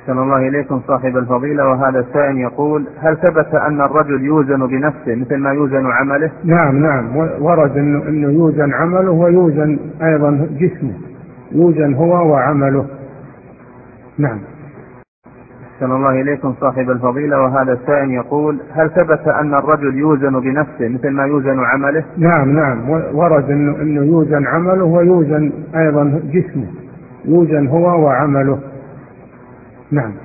أحسن الله إليكم صاحب الفضيلة. وهذا السائل يقول: هل ثبت أن الرجل يوزن بنفسه مثل ما يوزن عمله؟ نعم ورد أنه يوزن عمله ويوزن أيضا جسمه، يوزن هو وعمله. نعم. أحسن الله إليكم صاحب الفضيلة. وهذا السائل يقول: هل ثبت أن الرجل يوزن بنفسه مثل ما يوزن عمله؟ نعم ورد أنه يوزن عمله ويوزن أيضا جسمه، يوزن هو وعمله. نعم.